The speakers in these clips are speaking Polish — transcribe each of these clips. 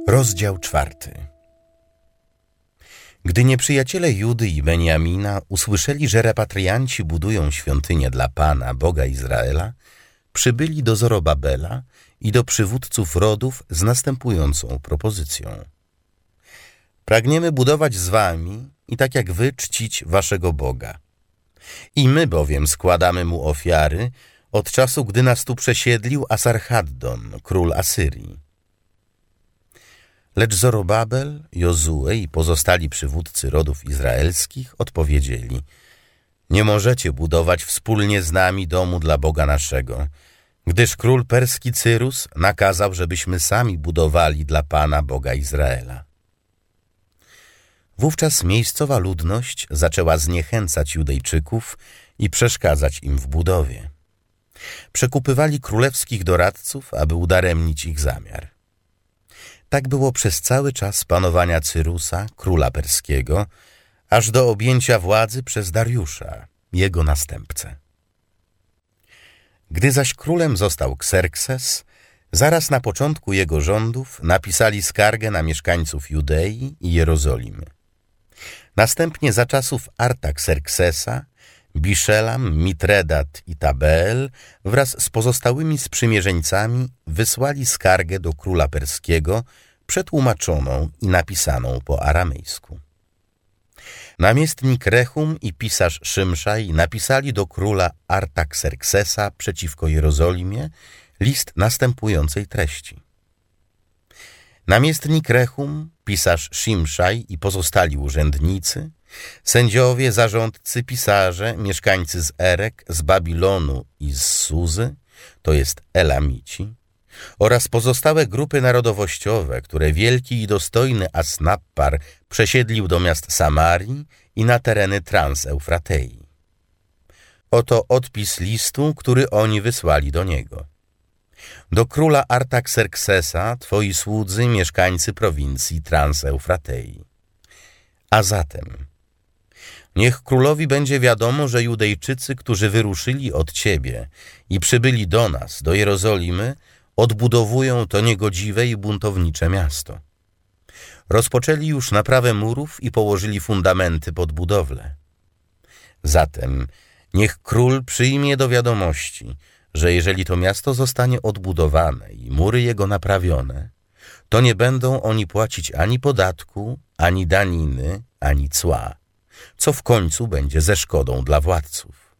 Rozdział 4. Gdy nieprzyjaciele Judy i Benjamina usłyszeli, że repatrianci budują świątynię dla Pana, Boga Izraela, przybyli do Zorobabela i do przywódców rodów z następującą propozycją. Pragniemy budować z wami i tak jak wy czcić waszego Boga. I my bowiem składamy mu ofiary od czasu, gdy nas tu przesiedlił Asarhaddon, król Asyrii. Lecz Zorobabel, Jozue i pozostali przywódcy rodów izraelskich odpowiedzieli: nie możecie budować wspólnie z nami domu dla Boga naszego, gdyż król perski Cyrus nakazał, żebyśmy sami budowali dla Pana, Boga Izraela. Wówczas miejscowa ludność zaczęła zniechęcać Judejczyków i przeszkadzać im w budowie. Przekupywali królewskich doradców, aby udaremnić ich zamiar. Tak było przez cały czas panowania Cyrusa, króla perskiego, aż do objęcia władzy przez Dariusza, jego następcę. Gdy zaś królem został Kserkses, zaraz na początku jego rządów napisali skargę na mieszkańców Judei i Jerozolimy. Następnie za czasów Artakserksesa, Biszelam, Mitredat i Tabeel wraz z pozostałymi sprzymierzeńcami wysłali skargę do króla perskiego, przetłumaczoną i napisaną po aramejsku. Namiestnik Rechum i pisarz Szymszaj napisali do króla Artakserksesa przeciwko Jerozolimie list następującej treści. Namiestnik Rechum, pisarz Szymszaj i pozostali urzędnicy, sędziowie, zarządcy, pisarze, mieszkańcy z Erek, z Babilonu i z Suzy, to jest Elamici, oraz pozostałe grupy narodowościowe, które wielki i dostojny Asnappar przesiedlił do miast Samarii i na tereny Trans-Eufratei. Oto odpis listu, który oni wysłali do niego. Do króla Artakserksesa, twoi słudzy, mieszkańcy prowincji Trans-Eufratei. A zatem, niech królowi będzie wiadomo, że Judejczycy, którzy wyruszyli od ciebie i przybyli do nas, do Jerozolimy, odbudowują to niegodziwe i buntownicze miasto. Rozpoczęli już naprawę murów i położyli fundamenty pod budowlę. Zatem niech król przyjmie do wiadomości, że jeżeli to miasto zostanie odbudowane i mury jego naprawione, to nie będą oni płacić ani podatku, ani daniny, ani cła, co w końcu będzie ze szkodą dla władców.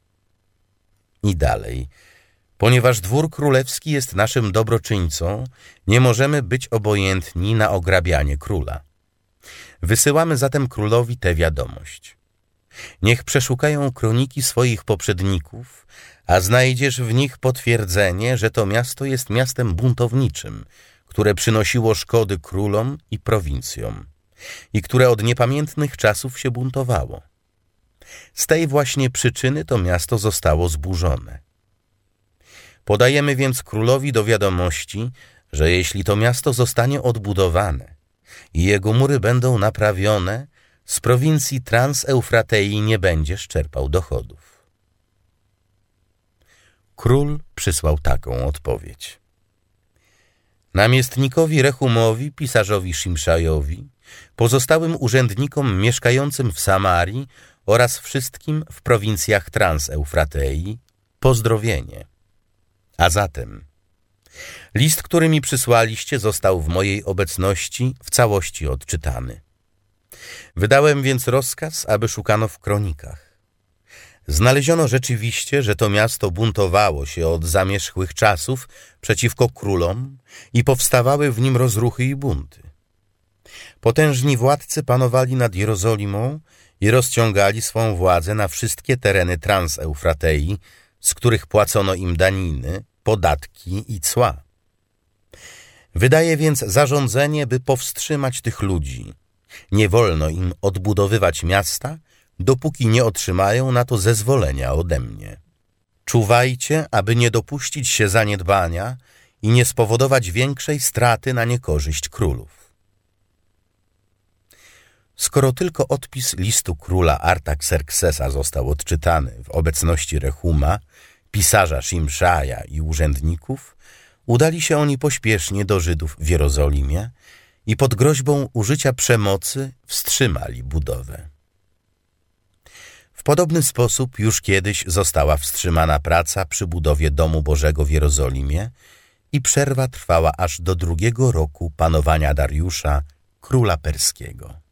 I dalej, ponieważ dwór królewski jest naszym dobroczyńcą, nie możemy być obojętni na ograbianie króla. Wysyłamy zatem królowi tę wiadomość. Niech przeszukają kroniki swoich poprzedników, a znajdziesz w nich potwierdzenie, że to miasto jest miastem buntowniczym, które przynosiło szkody królom i prowincjom i które od niepamiętnych czasów się buntowało. Z tej właśnie przyczyny to miasto zostało zburzone. Podajemy więc królowi do wiadomości, że jeśli to miasto zostanie odbudowane i jego mury będą naprawione, z prowincji Trans-Eufratei nie będziesz czerpał dochodów. Król przysłał taką odpowiedź. Namiestnikowi Rechumowi, pisarzowi Szymszajowi, pozostałym urzędnikom mieszkającym w Samarii oraz wszystkim w prowincjach Trans-Eufratei pozdrowienie. A zatem list, który mi przysłaliście, został w mojej obecności w całości odczytany. Wydałem więc rozkaz, aby szukano w kronikach. Znaleziono rzeczywiście, że to miasto buntowało się od zamierzchłych czasów przeciwko królom i powstawały w nim rozruchy i bunty. Potężni władcy panowali nad Jerozolimą i rozciągali swą władzę na wszystkie tereny Trans-Eufratei, z których płacono im daniny, podatki i cła. Wydaje więc zarządzenie, by powstrzymać tych ludzi. Nie wolno im odbudowywać miasta, dopóki nie otrzymają na to zezwolenia ode mnie. Czuwajcie, aby nie dopuścić się zaniedbania i nie spowodować większej straty na niekorzyść królów. Skoro tylko odpis listu króla Artakserksesa został odczytany w obecności Rechuma, pisarza Szymszaja i urzędników, udali się oni pośpiesznie do Żydów w Jerozolimie i pod groźbą użycia przemocy wstrzymali budowę. W podobny sposób już kiedyś została wstrzymana praca przy budowie Domu Bożego w Jerozolimie i przerwa trwała aż do 2. roku panowania Dariusza, króla perskiego.